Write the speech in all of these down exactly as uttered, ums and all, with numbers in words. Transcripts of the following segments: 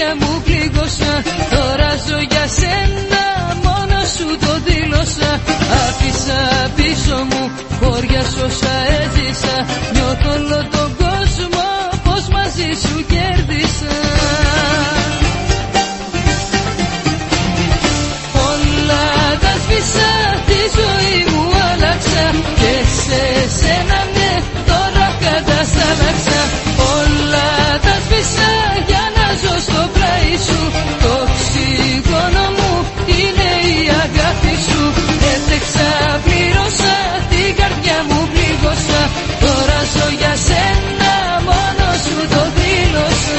καρδιά μου πλήγωσα. Τώρα ζω για σένα, μόνο σου το δήλωσα. Άφησα πίσω μου χώρια σ' όσα έζησα. Νιώθω όλο τον κόσμο πως μαζί σου κέρδισα. Όλα τα σβήσα, τη ζωή μου άλλαξα. Και σε σένα ναι, τώρα καταστάλαξα. Όλα τα σβήσα για να ζω στο πλάι σου. Το οξυγόνο μου είναι η αγάπη σου. Έφτεξα, πλήρωσα, την καρδιά μου πλήγωσα. Τώρα ζω για σένα, μόνο σου το δήλωσα.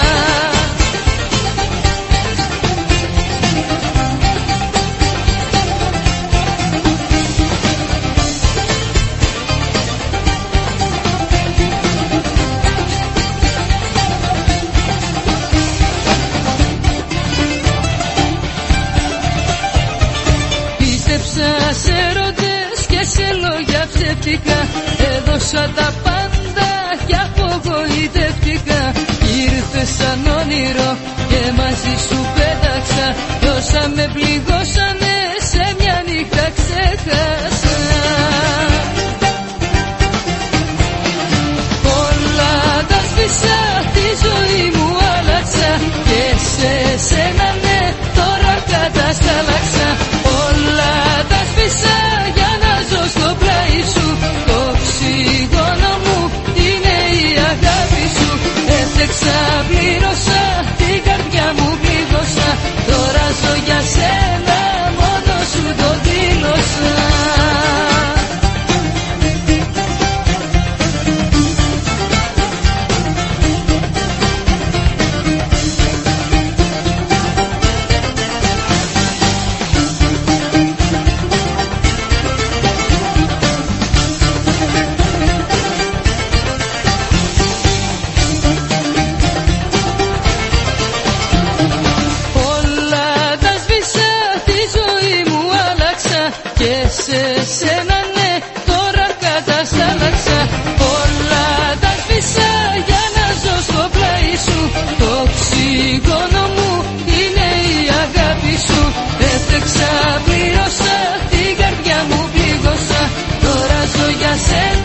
Πίστεψα σε ερωτές και σε λόγια ψεύτικα. Έδωσα τα πάντα κι απογοητεύτηκα. Ήρθες σαν όνειρο και μαζί σου πέταξα. Κι όσα με πληγώσανε σε μια νύχτα ξέχασα. Όλα τα σβήσα, τη ζωή μου άλλαξα. Και σε σένα ναι, τώρα καταστάλαξα. Όλα τα σβήσα για να ζω στο πλάι σου. Το οξυγόνο μου είναι η αγάπη σου. Έφτεξα, πλήρωσα, την καρδιά μου πλήγωσα. Τώρα ζω για σένα, μόνο σου το δήλωσα. Και σε σένα ναι, τώρα καταστάλαξα. Όλα τα σβήσα για να ζω στο πλάι σου. Το οξυγόνο μου είναι η αγάπη σου. Έφτεξα, πλήρωσα, την καρδιά μου πλήγωσα. Τώρα ζω για σένα.